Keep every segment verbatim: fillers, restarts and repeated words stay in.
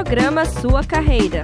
Programa Sua Carreira.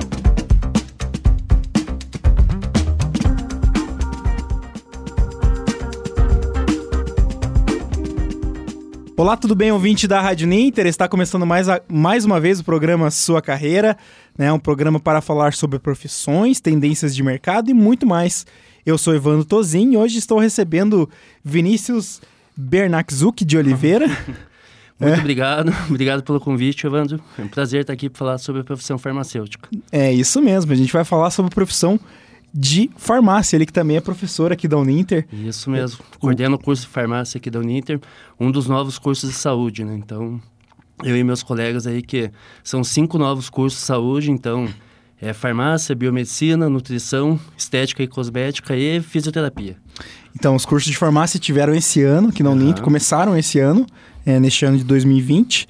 Olá, tudo bem, ouvinte da Rádio Ninter? Está começando mais, a, mais uma vez o programa Sua Carreira, né? Um programa para falar sobre profissões, tendências de mercado e muito mais. Eu sou Evandro Tozin e hoje estou recebendo Vinícius Bernakzuk de Oliveira. Muito é. obrigado, obrigado pelo convite, Evandro. É um prazer estar aqui para falar sobre a profissão farmacêutica. É isso mesmo, a gente vai falar sobre a profissão de farmácia, ele que também é professor aqui da Uninter. Isso mesmo, coordeno o curso de farmácia aqui da Uninter, um dos novos cursos de saúde, né? Então, eu e meus colegas aí, que são cinco novos cursos de saúde, então, é farmácia, biomedicina, nutrição, estética e cosmética e fisioterapia. Então, os cursos de farmácia tiveram esse ano, aqui na Uninter, uhum. começaram esse ano, é, neste ano de dois mil e vinte,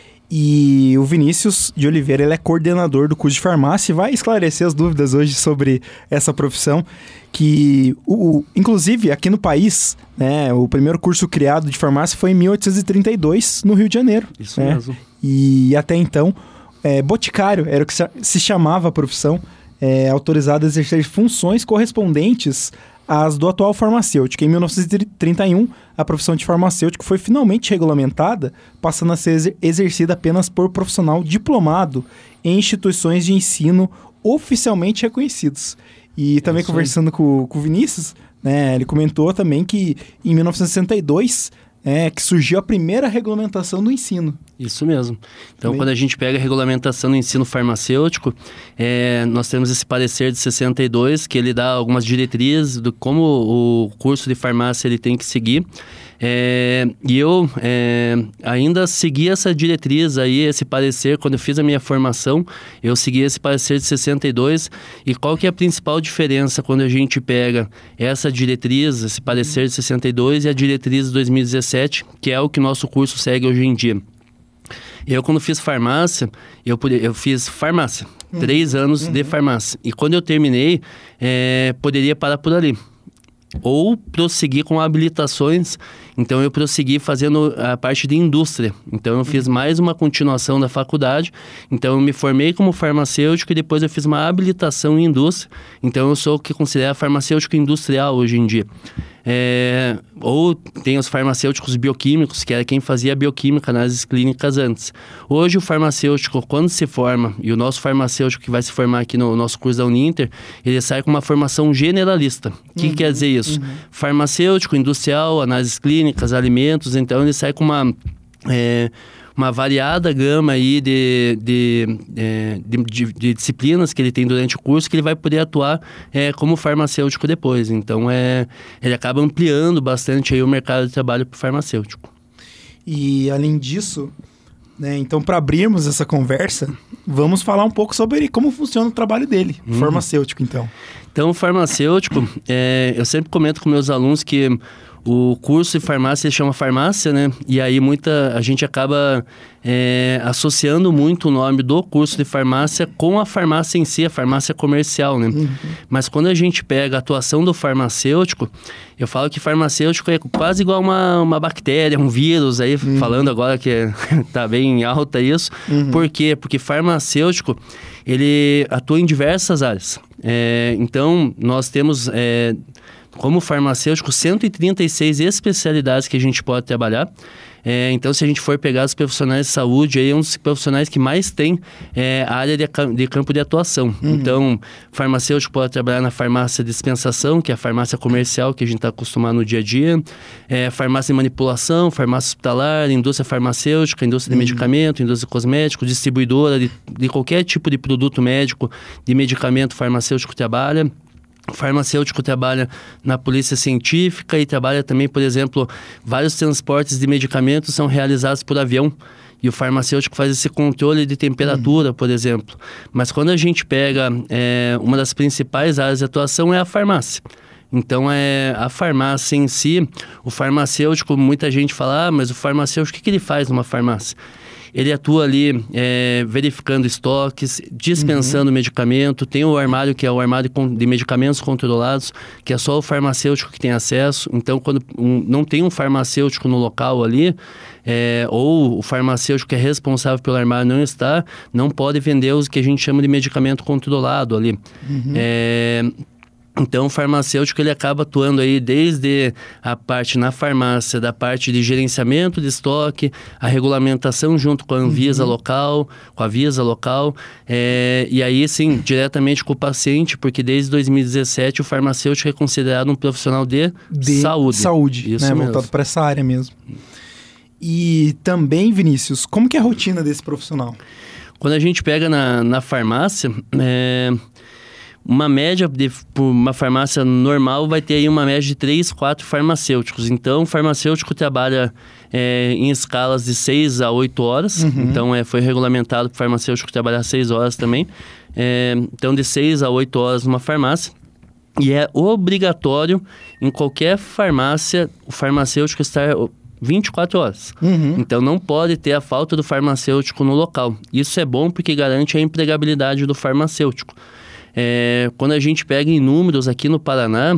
e o Vinícius de Oliveira, ele é coordenador do curso de farmácia e vai esclarecer as dúvidas hoje sobre essa profissão, que, o, o, inclusive, aqui no país, né, o primeiro curso criado de farmácia foi em mil oitocentos e trinta e dois, no Rio de Janeiro. Isso né? mesmo. E até então, é, boticário era o que se chamava a profissão, é, autorizado a exercer funções correspondentes às do atual farmacêutico. Em mil novecentos e trinta e um, a profissão de farmacêutico foi finalmente regulamentada, passando a ser exercida apenas por profissional diplomado em instituições de ensino oficialmente reconhecidos. E também é conversando com, com o Vinícius, né, ele comentou também que em mil novecentos e sessenta e dois é que surgiu a primeira regulamentação do ensino. Isso mesmo. Então, Também. Quando a gente pega a regulamentação do ensino farmacêutico, é, nós temos esse parecer de sessenta e dois, que ele dá algumas diretrizes do como o curso de farmácia ele tem que seguir. É, e eu é, ainda segui essa diretriz aí, esse parecer, quando eu fiz a minha formação, eu segui esse parecer de sessenta e dois. E qual que é a principal diferença quando a gente pega essa diretriz, esse parecer de sessenta e dois e a diretriz de dois mil e dezessete, que é o que o nosso curso segue hoje em dia? Eu, quando fiz farmácia, eu, eu fiz farmácia, uhum. três anos uhum. de farmácia. E quando eu terminei, é, poderia parar por ali. Ou prosseguir com habilitações. Então, eu prossegui fazendo a parte de indústria. Então, eu fiz mais uma continuação da faculdade. Então, eu me formei como farmacêutico e depois eu fiz uma habilitação em indústria. Então, eu sou o que considera farmacêutico industrial hoje em dia. É, ou tem os farmacêuticos bioquímicos, que era quem fazia bioquímica nas clínicas antes. Hoje, o farmacêutico, quando se forma, e o nosso farmacêutico que vai se formar aqui no nosso curso da Uninter, ele sai com uma formação generalista. O que, uhum, que quer dizer isso? Uhum. Farmacêutico, industrial, análises clínicas, alimentos, então ele sai com uma... É, uma variada gama aí de, de, de, de, de disciplinas que ele tem durante o curso, que ele vai poder atuar é, como farmacêutico depois. Então, é, ele acaba ampliando bastante aí o mercado de trabalho para o farmacêutico. E, além disso, né, então, para abrirmos essa conversa, vamos falar um pouco sobre como funciona o trabalho dele, uhum. farmacêutico, então. Então, o farmacêutico, é, eu sempre comento com meus alunos que o curso de farmácia ele chama farmácia, né? E aí muita, a gente acaba é, associando muito o nome do curso de farmácia com a farmácia em si, a farmácia comercial, né? Uhum. Mas quando a gente pega a atuação do farmacêutico, eu falo que farmacêutico é quase igual uma, uma bactéria, um vírus, aí uhum. falando agora que é, tá bem alta isso. Uhum. Por quê? Porque farmacêutico, ele atua em diversas áreas. É, então, nós temos... É, como farmacêutico, cento e trinta e seis especialidades que a gente pode trabalhar. É, então, se a gente for pegar os profissionais de saúde, aí é um dos profissionais que mais tem é, a área de, de campo de atuação. Uhum. Então, farmacêutico pode trabalhar na farmácia de dispensação, que é a farmácia comercial que a gente está acostumado no dia a dia. É, farmácia de manipulação, farmácia hospitalar, indústria farmacêutica, indústria uhum. de medicamento, indústria cosmética, distribuidora de, de qualquer tipo de produto médico, de medicamento farmacêutico trabalha. O farmacêutico trabalha na polícia científica e trabalha também, por exemplo, vários transportes de medicamentos são realizados por avião. E o farmacêutico faz esse controle de temperatura, uhum. por exemplo. Mas quando a gente pega é, uma das principais áreas de atuação é a farmácia. Então, é, a farmácia em si, o farmacêutico, muita gente fala, ah, mas o farmacêutico, o que, que ele faz numa farmácia? ele atua ali é, verificando estoques, dispensando uhum. medicamento, tem o armário que é o armário de medicamentos controlados, que é só o farmacêutico que tem acesso. Então, quando um, não tem um farmacêutico no local ali, é, ou o farmacêutico que é responsável pelo armário não está, não pode vender os que a gente chama de medicamento controlado ali. Uhum. É, Então, o farmacêutico, ele acaba atuando aí desde a parte na farmácia, da parte de gerenciamento de estoque, a regulamentação junto com a Anvisa uhum. local, com a Visa local, é, e aí, sim, diretamente com o paciente, porque desde dois mil e dezessete o farmacêutico é considerado um profissional de, de saúde. Saúde, Isso né? mesmo. Voltado para essa área mesmo. E também, Vinícius, como que é a rotina desse profissional? Quando a gente pega na, na farmácia, é... uma média, de por uma farmácia normal, vai ter aí uma média de três, quatro farmacêuticos. Então, o farmacêutico trabalha é, em escalas de seis a oito horas. Uhum. Então, é, foi regulamentado para o farmacêutico trabalhar seis horas também. É, então, de seis a oito horas numa farmácia. E é obrigatório, em qualquer farmácia, o farmacêutico estar vinte e quatro horas. Uhum. Então, não pode ter a falta do farmacêutico no local. Isso é bom porque garante a empregabilidade do farmacêutico. É, quando a gente pega em números aqui no Paraná,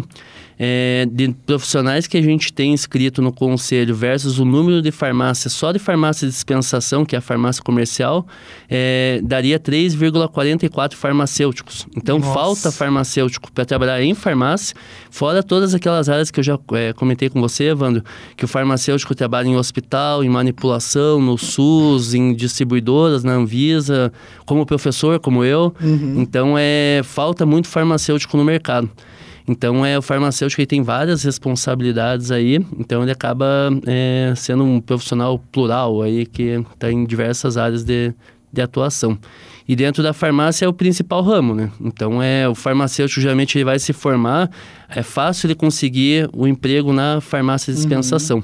é, de profissionais que a gente tem inscrito no conselho versus o número de farmácias, só de farmácia de dispensação, que é a farmácia comercial, é, daria três vírgula quarenta e quatro farmacêuticos. Então, Nossa. falta farmacêutico para trabalhar em farmácia, fora todas aquelas áreas que eu já é, comentei com você, Evandro, que o farmacêutico trabalha em hospital, em manipulação, no SUS, em distribuidoras, na Anvisa, como professor, como eu. Uhum. Então, é, falta muito farmacêutico no mercado. Então, é, o farmacêutico ele tem várias responsabilidades aí, então ele acaba é, sendo um profissional plural aí, que está em diversas áreas de, de atuação. E dentro da farmácia é o principal ramo, né? Então, é, o farmacêutico geralmente ele vai se formar, é fácil ele conseguir o emprego na farmácia de dispensação. Uhum.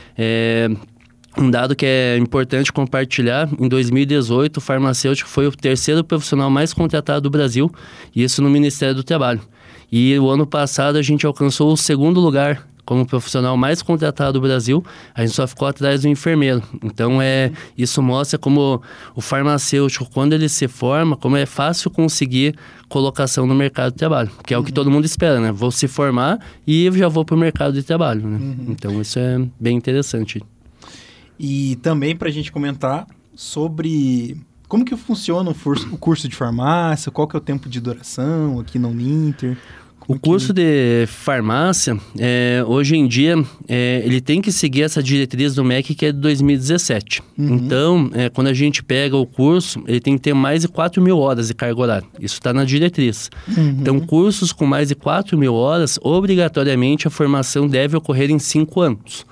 É, um dado que é importante compartilhar, em dois mil e dezoito, o farmacêutico foi o terceiro profissional mais contratado do Brasil, isso no Ministério do Trabalho. E o ano passado a gente alcançou o segundo lugar como profissional mais contratado do Brasil, a gente só ficou atrás do enfermeiro. Então, é, isso mostra como o farmacêutico, quando ele se forma, como é fácil conseguir colocação no mercado de trabalho, que é uhum. o que todo mundo espera, né? Vou se formar e já vou para o mercado de trabalho, né? Uhum. Então, isso é bem interessante. E também para a gente comentar sobre como que funciona o curso de farmácia, qual que é o tempo de duração aqui na Uninter. O curso de farmácia, é, hoje em dia, é, ele tem que seguir essa diretriz do M E C, que é de dois mil e dezessete. Uhum. Então, é, quando a gente pega o curso, ele tem que ter mais de quatro mil horas de carga horária. Isso está na diretriz. Uhum. Então, cursos com mais de quatro mil horas, obrigatoriamente a formação deve ocorrer em cinco anos.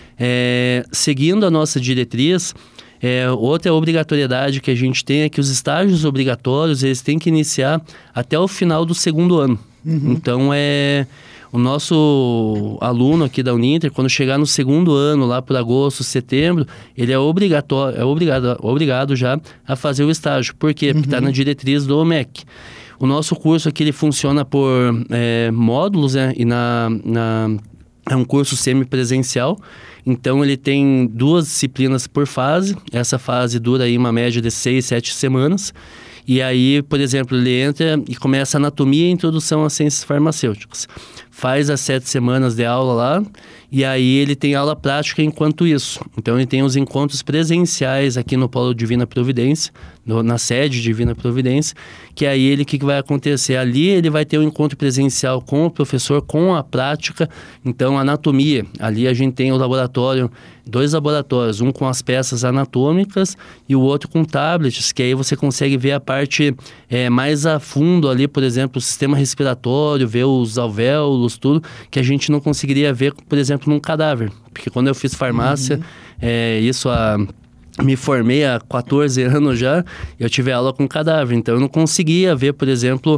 É, seguindo a nossa diretriz, é, outra obrigatoriedade que a gente tem é que os estágios obrigatórios, eles têm que iniciar até o final do segundo ano. Uhum. Então, é, o nosso aluno aqui da Uninter, quando chegar no segundo ano, lá por agosto, setembro, ele é, obrigatório, é obrigado, obrigado já a fazer o estágio. Por quê? Porque está uhum. na diretriz do M E C. O nosso curso aqui, ele funciona por é, módulos, né? E na, na, é um curso semipresencial. Então, ele tem duas disciplinas por fase. Essa fase dura aí uma média de seis, sete semanas. E aí, por exemplo, ele entra e começa a anatomia e introdução às ciências farmacêuticas. Faz as sete semanas de aula lá e aí ele tem aula prática enquanto isso. Então, ele tem os encontros presenciais aqui no Polo Divina Providência, no, na sede Divina Providência, que aí ele, o que, que vai acontecer? Ali ele vai ter um encontro presencial com o professor, com a prática. Então, anatomia, ali a gente tem o laboratório, dois laboratórios, um com as peças anatômicas e o outro com tablets, que aí você consegue ver a parte é, mais a fundo ali, por exemplo, o sistema respiratório, ver os alvéolos, tudo, que a gente não conseguiria ver, por exemplo, num cadáver. Porque quando eu fiz farmácia, uhum. é, isso a... me formei há quatorze anos já, eu tive aula com cadáver, então eu não conseguia ver, por exemplo,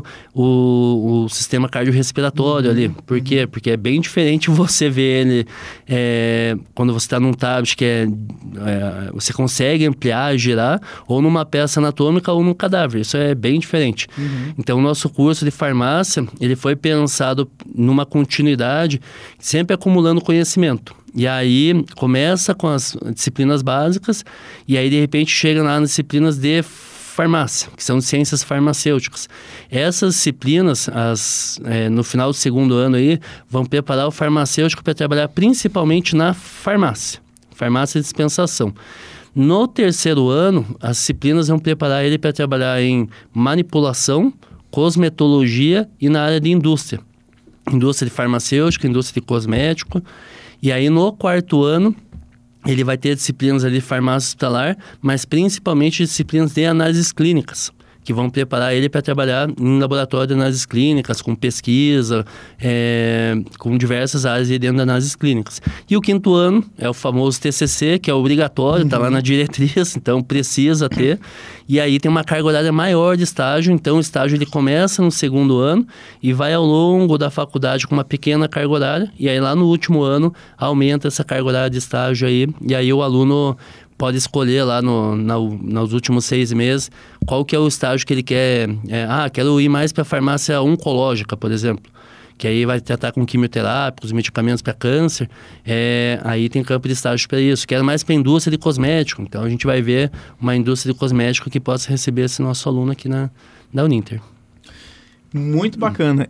o, o sistema cardiorrespiratório uhum, ali. Por quê? Uhum. Porque é bem diferente você ver ele é, quando você está num tablet, que é, é, você consegue ampliar, girar, ou numa peça anatômica ou num cadáver. Isso é bem diferente. Uhum. Então, o nosso curso de farmácia, ele foi pensado numa continuidade, sempre acumulando conhecimento. E aí começa com as disciplinas básicas e aí de repente chega lá nas disciplinas de farmácia, que são ciências farmacêuticas. Essas disciplinas, as, é, no final do segundo ano aí, vão preparar o farmacêutico para trabalhar principalmente na farmácia, farmácia de dispensação. No terceiro ano, as disciplinas vão preparar ele para trabalhar em manipulação, cosmetologia e na área de indústria. Indústria de farmacêutica, indústria de cosmético. E aí, no quarto ano, ele vai ter disciplinas ali de farmácia hospitalar, mas principalmente disciplinas de análises clínicas, que vão preparar ele para trabalhar em laboratório de análises clínicas, com pesquisa, é, com diversas áreas dentro de análises clínicas. E o quinto ano é o famoso T C C, que é obrigatório, está uhum. lá na diretriz, então precisa ter. E aí tem uma carga horária maior de estágio, então o estágio ele começa no segundo ano e vai ao longo da faculdade com uma pequena carga horária, e aí lá no último ano aumenta essa carga horária de estágio aí, e aí o aluno pode escolher lá no, na, nos últimos seis meses qual que é o estágio que ele quer. É, ah, quero ir mais para a farmácia oncológica, por exemplo, que aí vai tratar com quimioterápicos, medicamentos para câncer. É, aí tem campo de estágio para isso. Quero mais para a indústria de cosmético. Então a gente vai ver uma indústria de cosmético que possa receber esse nosso aluno aqui na, na Uninter. Muito bacana.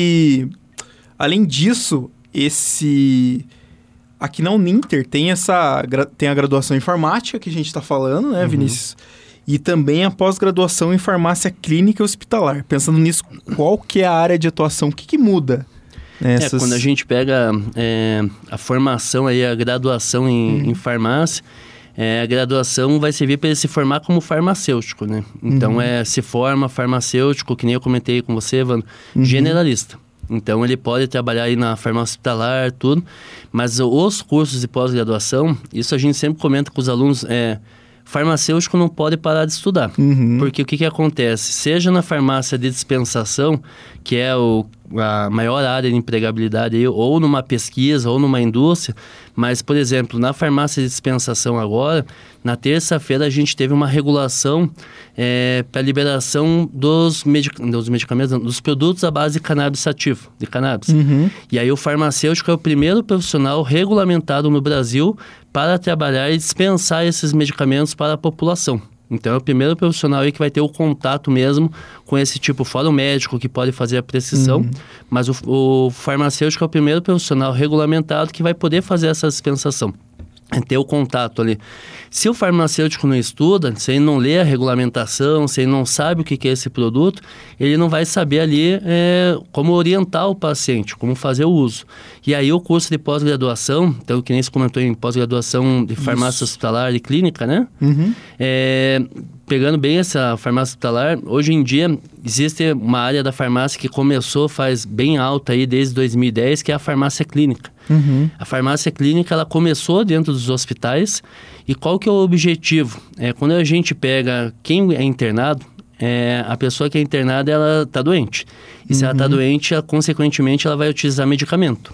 E além disso, esse... Aqui na Uninter tem, essa, tem a graduação em farmácia que a gente está falando, né, Vinícius? Uhum. E também a pós-graduação em farmácia clínica e hospitalar. Pensando nisso, qual que é a área de atuação? O que, que muda? Nessas... É, quando a gente pega é, a formação, aí, a graduação em, uhum. em farmácia, é, a graduação vai servir para ele se formar como farmacêutico, né? Então, uhum. é, se forma farmacêutico, que nem eu comentei com você, Evandro, uhum. generalista. Então, ele pode trabalhar aí na farmácia hospitalar, tudo. Mas os cursos de pós-graduação, isso a gente sempre comenta com os alunos, é, farmacêutico não pode parar de estudar. Uhum. Porque o que, que acontece? Seja na farmácia de dispensação, que é o, a maior área de empregabilidade, aí, ou numa pesquisa, ou numa indústria, mas, por exemplo, na farmácia de dispensação agora, na terça-feira a gente teve uma regulação é, para a liberação dos, medic... dos medicamentos, dos produtos à base de cannabis ativo, de cannabis. Uhum. E aí o farmacêutico é o primeiro profissional regulamentado no Brasil para trabalhar e dispensar esses medicamentos para a população. Então, é o primeiro profissional aí que vai ter o contato mesmo com esse tipo, fora o médico que pode fazer a prescrição, uhum. mas o, o farmacêutico é o primeiro profissional regulamentado que vai poder fazer essa dispensação. É ter o contato ali. Se o farmacêutico não estuda, se ele não lê a regulamentação, se ele não sabe o que é esse produto, ele não vai saber ali é, como orientar o paciente, como fazer o uso. E aí o curso de pós-graduação, então que nem se comentou em pós-graduação de farmácia Isso. hospitalar e clínica, né? Uhum. É, pegando bem essa farmácia hospitalar, hoje em dia existe uma área da farmácia que começou faz bem alta aí desde dois mil e dez, que é a farmácia clínica. Uhum. A farmácia clínica, ela começou dentro dos hospitais e qual que é o objetivo? É, quando a gente pega quem é internado, é, a pessoa que é internada, ela está doente. E uhum. se ela está doente, ela, consequentemente, ela vai utilizar medicamento.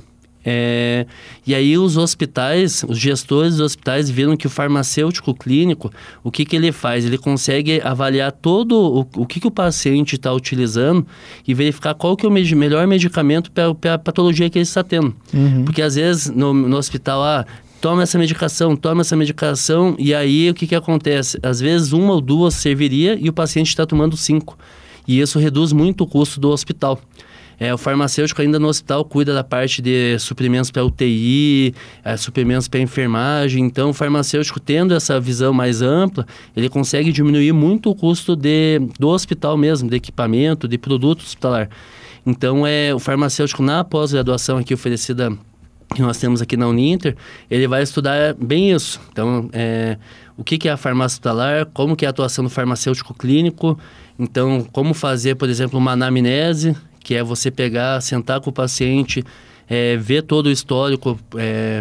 É, e aí os hospitais, os gestores dos hospitais viram que o farmacêutico clínico, o que, que ele faz? Ele consegue avaliar todo o, o que, que o paciente está utilizando e verificar qual que é o med- melhor medicamento para a patologia que ele está tendo. Uhum. Porque às vezes no, no hospital, ah, toma essa medicação, toma essa medicação, e aí o que, que acontece? Às vezes uma ou duas serviria e o paciente está tomando cinco. E isso reduz muito o custo do hospital. É, o farmacêutico ainda no hospital cuida da parte de suprimentos para U T I, é, suprimentos para enfermagem. Então, o farmacêutico tendo essa visão mais ampla, ele consegue diminuir muito o custo de, do hospital mesmo, de equipamento, de produto hospitalar. Então, é, o farmacêutico na pós-graduação aqui oferecida que nós temos aqui na Uninter, ele vai estudar bem isso. Então, é, o que, que é a farmácia hospitalar, como que é a atuação do farmacêutico clínico, então, como fazer, por exemplo, uma anamnese, que é você pegar, sentar com o paciente, é, ver todo o histórico, é,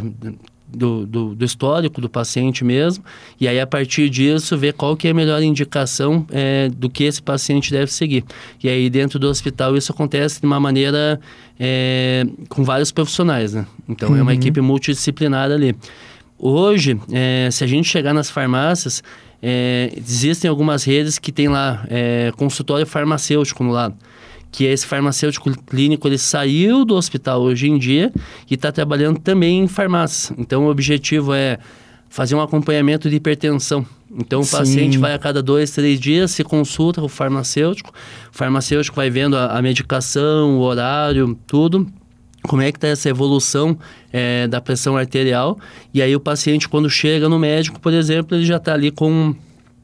do, do, do histórico do paciente mesmo, e aí a partir disso ver qual que é a melhor indicação é, do que esse paciente deve seguir. E aí dentro do hospital isso acontece de uma maneira é, com vários profissionais, né? Então uhum. é uma equipe multidisciplinar ali. Hoje, é, se a gente chegar nas farmácias, é, existem algumas redes que tem lá é, consultório farmacêutico no lado, que esse farmacêutico clínico, ele saiu do hospital hoje em dia e está trabalhando também em farmácia. Então, o objetivo é fazer um acompanhamento de hipertensão. Então, o Sim. paciente vai a cada dois, três dias, se consulta com o farmacêutico. O farmacêutico vai vendo a, a medicação, o horário, tudo. Como é que está essa evolução é, da pressão arterial. E aí, o paciente, quando chega no médico, por exemplo, ele já está ali com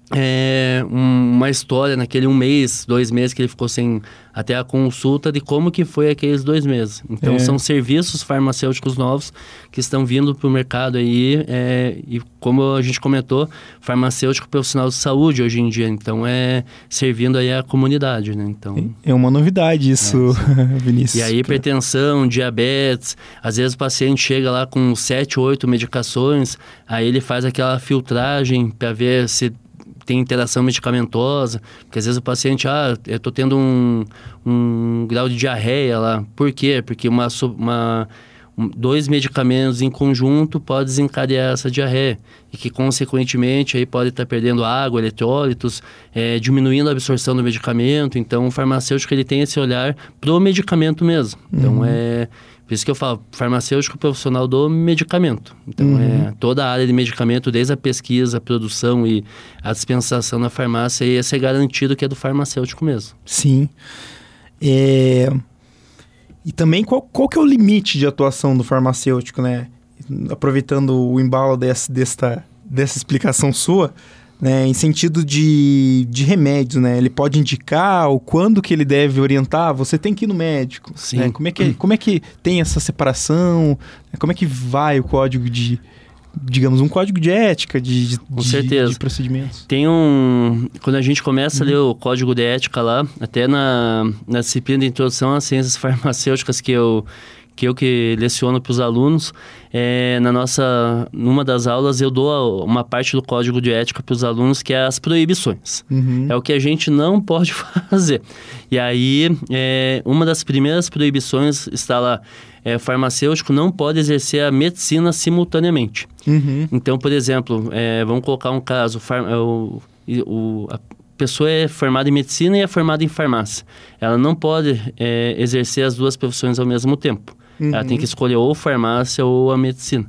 é, um, uma história naquele um mês, dois meses que ele ficou sem até a consulta de como que foi aqueles dois meses. Então, É. são serviços farmacêuticos novos que estão vindo para o mercado aí. É, e como a gente comentou, farmacêutico profissional de saúde hoje em dia. Então, é servindo aí a comunidade, né? Então... É uma novidade isso, é, Vinícius. E aí, hipertensão, diabetes, às vezes o paciente chega lá com sete, oito medicações, aí ele faz aquela filtragem para ver se tem interação medicamentosa, porque às vezes o paciente, ah, eu tô tendo um, um grau de diarreia lá. Por quê? Porque uma, uma, um, dois medicamentos em conjunto pode desencadear essa diarreia e que, consequentemente, aí pode estar perdendo água, eletrólitos, é, diminuindo a absorção do medicamento. Então, o farmacêutico, ele tem esse olhar pro medicamento mesmo. Então, uhum. é... Por isso que eu falo, farmacêutico profissional do medicamento. Então, uhum. é toda a área de medicamento, desde a pesquisa, a produção e a dispensação na farmácia, ia ser garantido que é do farmacêutico mesmo. Sim. É... E também, qual, qual que é o limite de atuação do farmacêutico, né? Aproveitando o embalo dessa, desta, dessa explicação sua, né? Em sentido de, de remédios, né? Ele pode indicar o quando que ele deve orientar, você tem que ir no médico. Sim. Né? Como é que, como é que tem essa separação? Como é que vai o código de... digamos, um código de ética, de, de, Com certeza. de procedimentos? Tem um... Quando a gente começa uhum. a ler o código de ética lá, até na, na disciplina de introdução às ciências farmacêuticas que eu... que eu que leciono para os alunos, é, na nossa, numa das aulas eu dou uma parte do código de ética para os alunos, que é as proibições. Uhum. É o que a gente não pode fazer. E aí, é, uma das primeiras proibições está lá, é, o farmacêutico não pode exercer a medicina simultaneamente. Uhum. Então, por exemplo, é, vamos colocar um caso, o, o, a pessoa é formada em medicina e é formada em farmácia. Ela não pode é, exercer as duas profissões ao mesmo tempo. Uhum. Ela tem que escolher ou farmácia ou a medicina.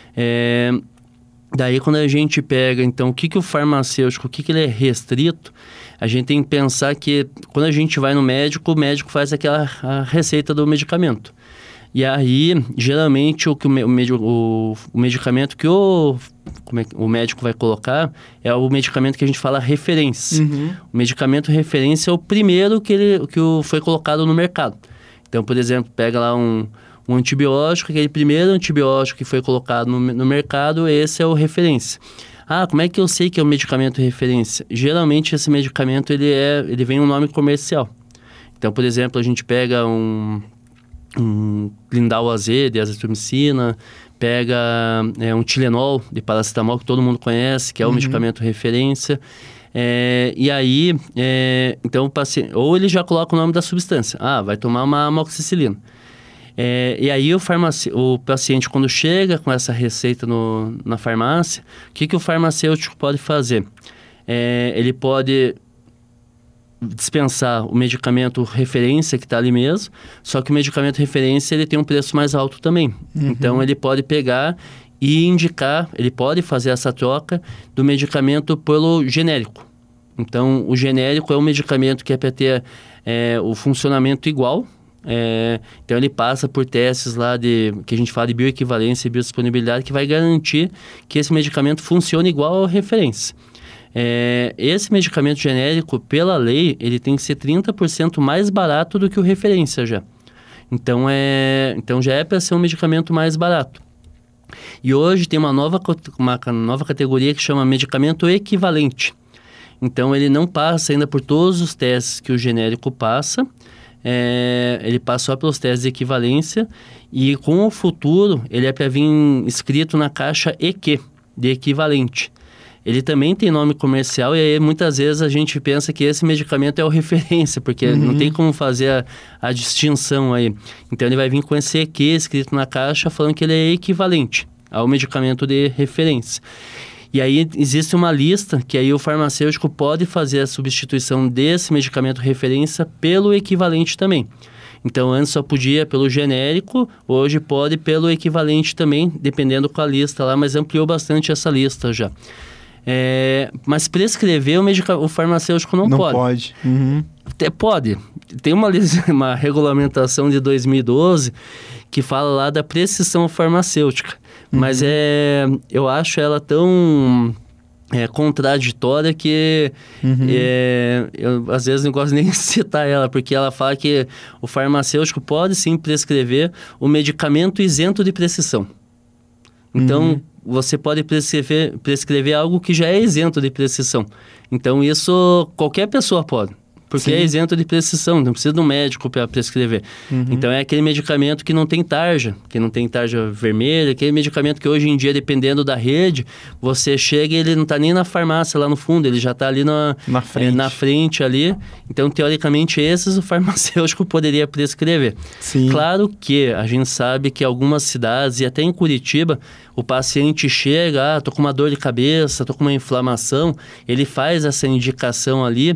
É, daí, quando a gente pega, então, o que, que o farmacêutico, o que, que ele é restrito, a gente tem que pensar que, quando a gente vai no médico, o médico faz aquela a receita do medicamento. E aí, geralmente, o, que o, o, o medicamento que o, como é, o médico vai colocar é o medicamento que a gente fala referência. Uhum. O medicamento referência é o primeiro que, ele, que o, foi colocado no mercado. Então, por exemplo, pega lá um, um antibiótico, aquele primeiro antibiótico que foi colocado no, no mercado, esse é o referência. Ah, como é que eu sei que é o medicamento referência? Geralmente, esse medicamento ele, é, ele vem um nome comercial. Então, por exemplo, a gente pega um... um Lindal A Z de azitromicina, pega é, um Tilenol de paracetamol, que todo mundo conhece, que é o uhum. medicamento referência. É, e aí, é, então o paciente... Ou ele já coloca o nome da substância. Ah, vai tomar uma amoxicilina. É, e aí o, farmaci... o paciente, quando chega com essa receita no, na farmácia, o que, que o farmacêutico pode fazer? É, ele pode... dispensar o medicamento referência que está ali mesmo, só que o medicamento referência ele tem um preço mais alto também. Uhum. Então, ele pode pegar e indicar, ele pode fazer essa troca do medicamento pelo genérico. Então, o genérico é um medicamento que é para ter é, o funcionamento igual. É, então, ele passa por testes lá de, que a gente fala de bioequivalência e biodisponibilidade, que vai garantir que esse medicamento funcione igual ao referência. É, esse medicamento genérico, pela lei, ele tem que ser trinta por cento mais barato do que o referência já. Então, é, então já é para ser um medicamento mais barato. E hoje tem uma nova, uma nova categoria que chama medicamento equivalente. Então, ele não passa ainda por todos os testes que o genérico passa. É, ele passa só pelos testes de equivalência. E com o futuro, ele é para vir escrito na caixa E Q, de equivalente. Ele também tem nome comercial e aí muitas vezes a gente pensa que esse medicamento é o referência, porque uhum. não tem como fazer a, a distinção aí. Então, ele vai vir com esse E Q escrito na caixa falando que ele é equivalente ao medicamento de referência. E aí existe uma lista que aí o farmacêutico pode fazer a substituição desse medicamento referência pelo equivalente também. Então, antes só podia pelo genérico, hoje pode pelo equivalente também, dependendo com a lista lá, mas ampliou bastante essa lista já. É, mas prescrever o, medica... o farmacêutico não, não pode. Não pode. Uhum. Até pode. Tem uma, uma regulamentação de dois mil e doze que fala lá da prescrição farmacêutica. Uhum. Mas é, eu acho ela tão... É contraditória que uhum. é, eu às vezes não gosto nem de citar ela, porque ela fala que o farmacêutico pode sim prescrever o medicamento isento de prescrição. Então, uhum. você pode prescrever, prescrever algo que já é isento de prescrição. Então, isso qualquer pessoa pode. Porque Sim. é isento de prescrição, não precisa de um médico para prescrever. Uhum. Então, é aquele medicamento que não tem tarja, que não tem tarja vermelha, aquele medicamento que hoje em dia, dependendo da rede, você chega e ele não está nem na farmácia lá no fundo, ele já está ali na, na, frente. É, na frente ali. Então, teoricamente, esses o farmacêutico poderia prescrever. Sim. Claro que a gente sabe que algumas cidades, e até em Curitiba, o paciente chega, ah, tô com uma dor de cabeça, tô com uma inflamação, ele faz essa indicação ali.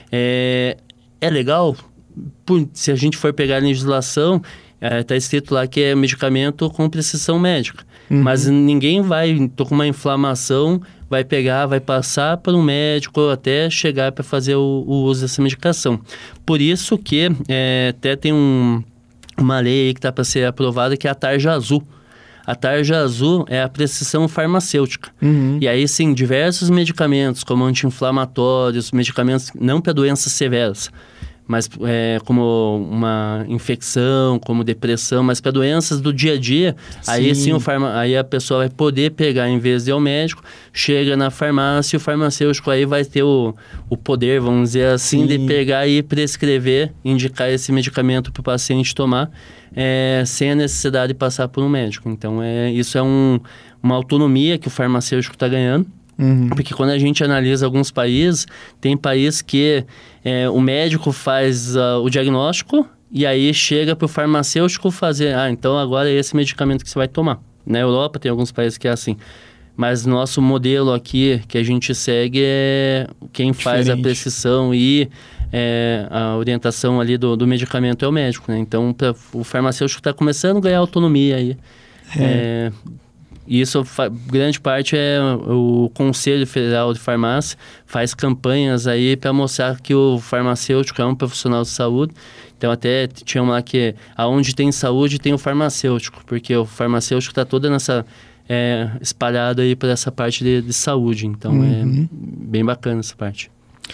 É, é legal, por, se a gente for pegar a legislação, está é, escrito lá que é medicamento com prescrição médica. Uhum. Mas ninguém vai, tô com uma inflamação, vai pegar, vai passar para um médico até chegar para fazer o, o uso dessa medicação. Por isso que é, até tem um, uma lei aí que está para ser aprovada, que é a tarja azul. A tarja azul é a prescrição farmacêutica. Uhum. E aí, sim, diversos medicamentos, como anti-inflamatórios, medicamentos não para doenças severas, mas é, como uma infecção, como depressão, mas para doenças do dia a dia, sim. aí sim o farma, aí a pessoa vai poder pegar, em vez de ir ao médico, chega na farmácia e o farmacêutico aí vai ter o, o poder, vamos dizer assim, sim. de pegar e prescrever, indicar esse medicamento para o paciente tomar, é, sem a necessidade de passar por um médico. Então, é, isso é um, uma autonomia que o farmacêutico está ganhando. Uhum. Porque quando a gente analisa alguns países, tem países que é, o médico faz uh, o diagnóstico e aí chega para o farmacêutico fazer, ah, então agora é esse medicamento que você vai tomar. Na Europa tem alguns países que é assim. Mas nosso modelo aqui que a gente segue é quem faz Diferente. a prescrição e é, a orientação ali do, do medicamento é o médico, né? Então pra, o farmacêutico está começando a ganhar autonomia aí. É. É, E isso, grande parte, é o Conselho Federal de Farmácia faz campanhas aí para mostrar que o farmacêutico é um profissional de saúde. Então, até tinha lá que aonde tem saúde tem o farmacêutico, porque o farmacêutico está toda nessa... É, espalhado aí por essa parte de, de saúde. Então, uhum. é bem bacana essa parte.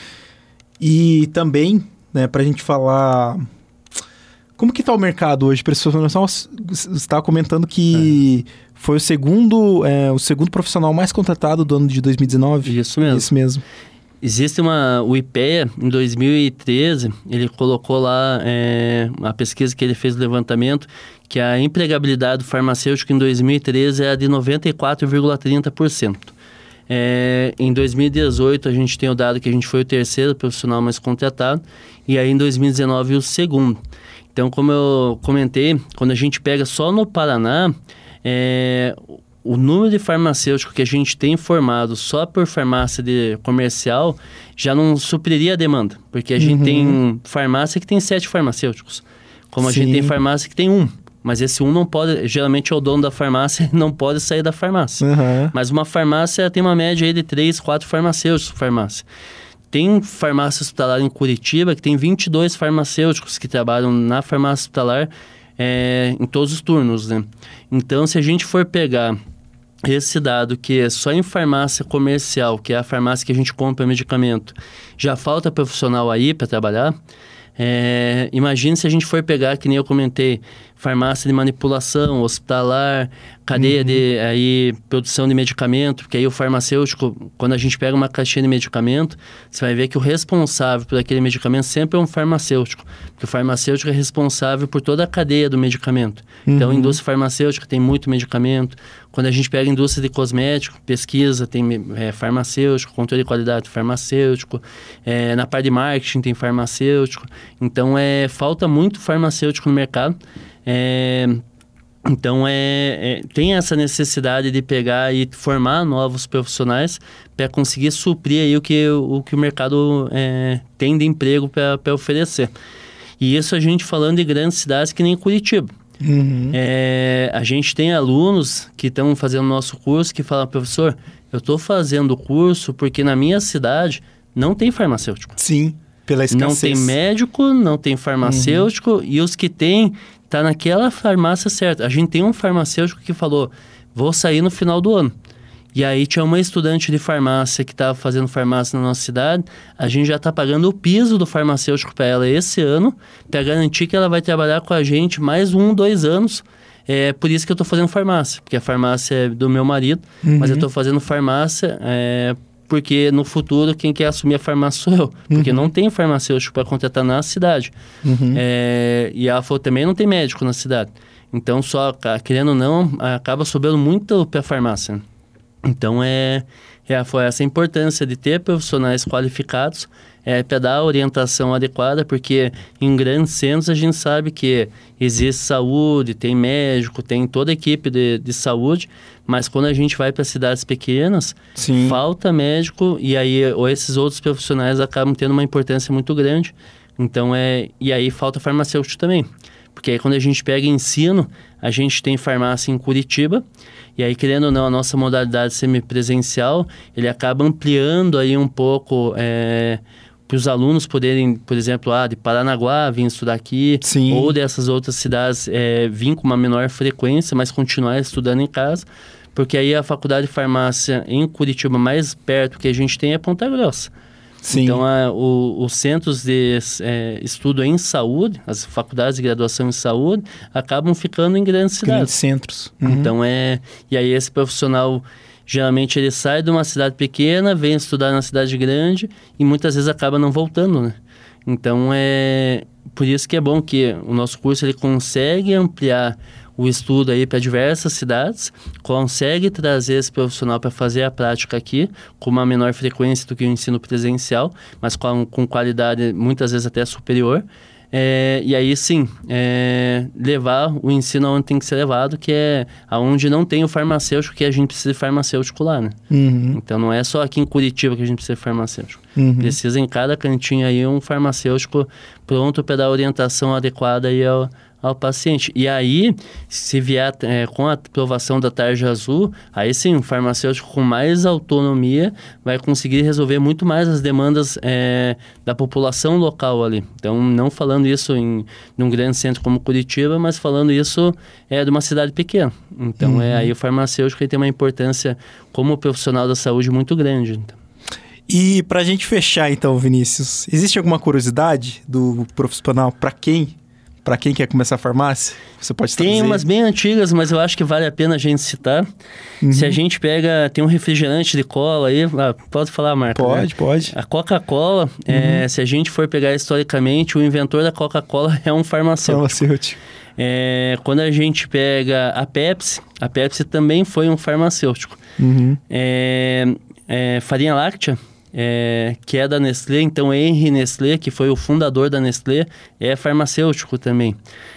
E também, né, para a gente falar... Como que está o mercado hoje? Você estava comentando que... É. Foi o segundo, é, o segundo profissional mais contratado do ano de dois mil e dezenove? Isso mesmo. Isso mesmo. Existe uma... O IPEA, em dois mil e treze, ele colocou lá é, a pesquisa que ele fez do levantamento, que a empregabilidade do farmacêutico em dois mil e treze é de noventa e quatro vírgula trinta por cento. É, em dois mil e dezoito, a gente tem o dado que a gente foi o terceiro profissional mais contratado, e aí em dois mil e dezenove o segundo. Então, como eu comentei, quando a gente pega só no Paraná... É, o número de farmacêuticos que a gente tem formado só por farmácia de comercial já não supriria a demanda, porque a uhum. gente tem farmácia que tem sete farmacêuticos, como Sim. a gente tem farmácia que tem um, mas esse um não pode, geralmente é o dono da farmácia, não pode sair da farmácia, uhum. mas uma farmácia tem uma média aí de três, quatro farmacêuticos por farmácia. Tem farmácia hospitalar em Curitiba que tem vinte e dois farmacêuticos que trabalham na farmácia hospitalar É, em todos os turnos, né? Então, se a gente for pegar esse dado que é só em farmácia comercial, que é a farmácia que a gente compra medicamento, já falta profissional aí para trabalhar, é, imagine se a gente for pegar, que nem eu comentei, farmácia de manipulação, hospitalar, cadeia uhum. de aí, produção de medicamento, porque aí o farmacêutico, quando a gente pega uma caixinha de medicamento, você vai ver que o responsável por aquele medicamento sempre é um farmacêutico, porque o farmacêutico é responsável por toda a cadeia do medicamento. Uhum. Então, a indústria farmacêutica tem muito medicamento. Quando a gente pega a indústria de cosmético, pesquisa, tem é, farmacêutico, controle de qualidade farmacêutico, é, na parte de marketing tem farmacêutico. Então, é, falta muito farmacêutico no mercado. É, Então, é, é, tem essa necessidade de pegar e formar novos profissionais para conseguir suprir aí o que o, que o mercado é, tem de emprego para oferecer. E isso a gente falando de grandes cidades que nem Curitiba. Uhum. É, a gente tem alunos que estão fazendo nosso curso que falam, professor, eu estou fazendo o curso porque na minha cidade não tem farmacêutico. Sim, pela escassez. Não tem médico, não tem farmacêutico, uhum. e os que tem, tá naquela farmácia certa. A gente tem um farmacêutico que falou, vou sair no final do ano. E aí tinha uma estudante de farmácia que estava fazendo farmácia na nossa cidade, a gente já está pagando o piso do farmacêutico para ela esse ano, para garantir que ela vai trabalhar com a gente mais um, dois anos. É por isso que eu estou fazendo farmácia, porque a farmácia é do meu marido, uhum. mas eu estou fazendo farmácia é, porque no futuro quem quer assumir a farmácia sou eu, porque uhum. não tem farmacêutico para contratar na cidade. Uhum. É, e ela falou, também não tem médico na cidade. Então, só querendo ou não, acaba sobrando muito para a farmácia. Então, é, é, foi essa a importância de ter profissionais qualificados é, para dar a orientação adequada, porque em grandes centros a gente sabe que existe saúde, tem médico, tem toda a equipe de, de saúde, mas quando a gente vai para cidades pequenas, Sim. falta médico e aí ou esses outros profissionais acabam tendo uma importância muito grande. Então, é, e aí falta farmacêutico também. Porque aí quando a gente pega ensino, a gente tem farmácia em Curitiba, e aí, querendo ou não, a nossa modalidade semipresencial, ele acaba ampliando aí um pouco é, para os alunos poderem, por exemplo, ah, de Paranaguá vir estudar aqui, Sim. ou dessas outras cidades é, vir com uma menor frequência, mas continuar estudando em casa, porque aí a faculdade de farmácia em Curitiba mais perto que a gente tem é Ponta Grossa. Sim. Então, a, o, os centros de é, estudo em saúde, as faculdades de graduação em saúde, acabam ficando em grandes cidades. Grandes centros. Uhum. Então, é... E aí, esse profissional, geralmente, ele sai de uma cidade pequena, vem estudar na cidade grande e muitas vezes acaba não voltando, né? Então, é... Por isso que é bom que o nosso curso, ele consegue ampliar o estudo aí para diversas cidades, consegue trazer esse profissional para fazer a prática aqui, com uma menor frequência do que o ensino presencial, mas com, com qualidade muitas vezes até superior. É, e aí sim, é, levar o ensino onde tem que ser levado, que é aonde não tem o farmacêutico, que a gente precisa de farmacêutico lá, né? Uhum. Então não é só aqui em Curitiba que a gente precisa de farmacêutico. Uhum. Precisa em cada cantinho aí um farmacêutico pronto para dar orientação adequada aí ao, ao paciente. E aí, se vier é, com a aprovação da tarja azul, aí sim, um farmacêutico com mais autonomia vai conseguir resolver muito mais as demandas é, da população local ali. Então, não falando isso em num grande centro como Curitiba, mas falando isso é, de uma cidade pequena. Então, uhum. é, aí o farmacêutico ele tem uma importância como profissional da saúde muito grande. Então. E para a gente fechar, então, Vinícius, existe alguma curiosidade do profissional para quem... Para quem quer começar a farmácia, você pode trazer. Tem umas bem antigas, mas eu acho que vale a pena a gente citar. Uhum. Se a gente pega... Tem um refrigerante de cola aí. Ah, pode falar a marca? Pode, né? pode. A Coca-Cola, uhum. é, se a gente for pegar historicamente, o inventor da Coca-Cola é um farmacêutico. Farmacêutico. É, quando a gente pega a Pepsi, a Pepsi também foi um farmacêutico. Uhum. É, é, farinha láctea... É, que é da Nestlé, então Henri Nestlé, que foi o fundador da Nestlé, é farmacêutico também.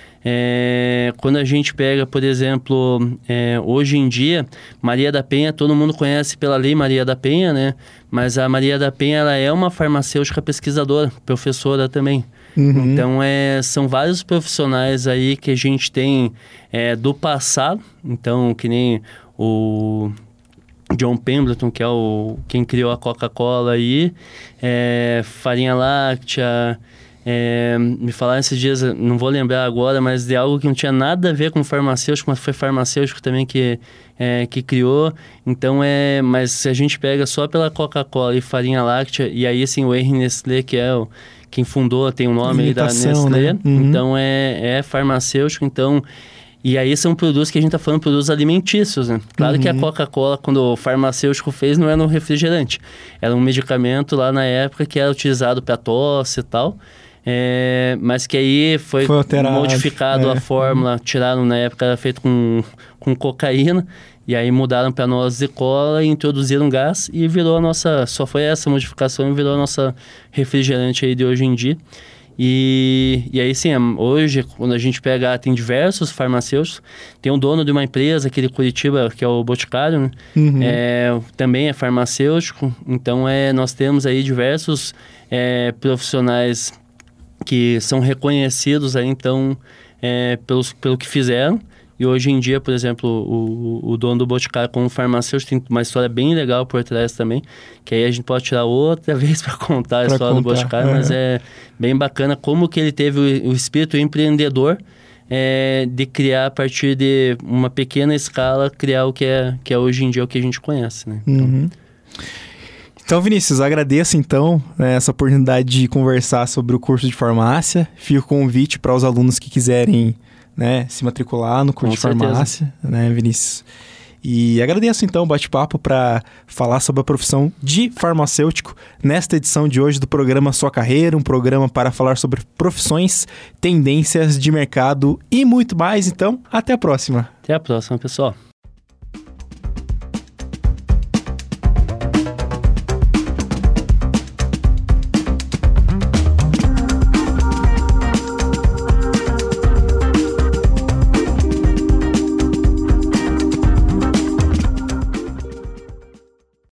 É, quando a gente pega, por exemplo, é, hoje em dia, Maria da Penha, todo mundo conhece pela lei Maria da Penha, né? Mas a Maria da Penha, ela é uma farmacêutica pesquisadora, professora também. Uhum. Então, é, são vários profissionais aí que a gente tem é, do passado, então, que nem o... John Pemberton, que é o, quem criou a Coca-Cola aí, é, farinha láctea, é, me falaram esses dias, não vou lembrar agora, mas de algo que não tinha nada a ver com farmacêutico, mas foi farmacêutico também que, é, que criou. Então, é, mas se a gente pega só pela Coca-Cola e farinha láctea, e aí assim, o Henri Nestlé, que é o, quem fundou, tem o nome aí da Nestlé, né? Uhum. Então é, é farmacêutico, então... E aí são produtos que a gente está falando, produtos alimentícios, né? Claro uhum. que a Coca-Cola, quando o farmacêutico fez, não era um refrigerante. Era um medicamento lá na época que era utilizado para tosse e tal. É, mas que aí foi, foi modificado é. a fórmula, tiraram na época, era feito com, com cocaína. E aí mudaram para nozes de cola e introduziram gás e virou a nossa... Só foi essa modificação e virou a nossa refrigerante aí de hoje em dia. E, e aí, sim, hoje, quando a gente pega, tem diversos farmacêuticos. Tem um dono de uma empresa aqui de Curitiba, que é o Boticário, né? Uhum. É, também é farmacêutico. Então, é, nós temos aí diversos é, profissionais que são reconhecidos aí, então, é, pelos, pelo que fizeram. E hoje em dia, por exemplo, o, o dono do Boticário como farmacêutico tem uma história bem legal por trás também, que aí a gente pode tirar outra vez para contar a pra história contar. do Boticário, uhum. mas é bem bacana como que ele teve o, o espírito empreendedor é, de criar a partir de uma pequena escala, criar o que é, que é hoje em dia o que a gente conhece, né? Então, uhum. Então, Vinícius, agradeço então né, essa oportunidade de conversar sobre o curso de farmácia. Fica o convite para os alunos que quiserem né, se matricular no curso Com de certeza. farmácia, né, Vinícius? E agradeço então o bate-papo para falar sobre a profissão de farmacêutico nesta edição de hoje do programa Sua Carreira, um programa para falar sobre profissões, tendências de mercado e muito mais. Então, até a próxima. Até a próxima, pessoal.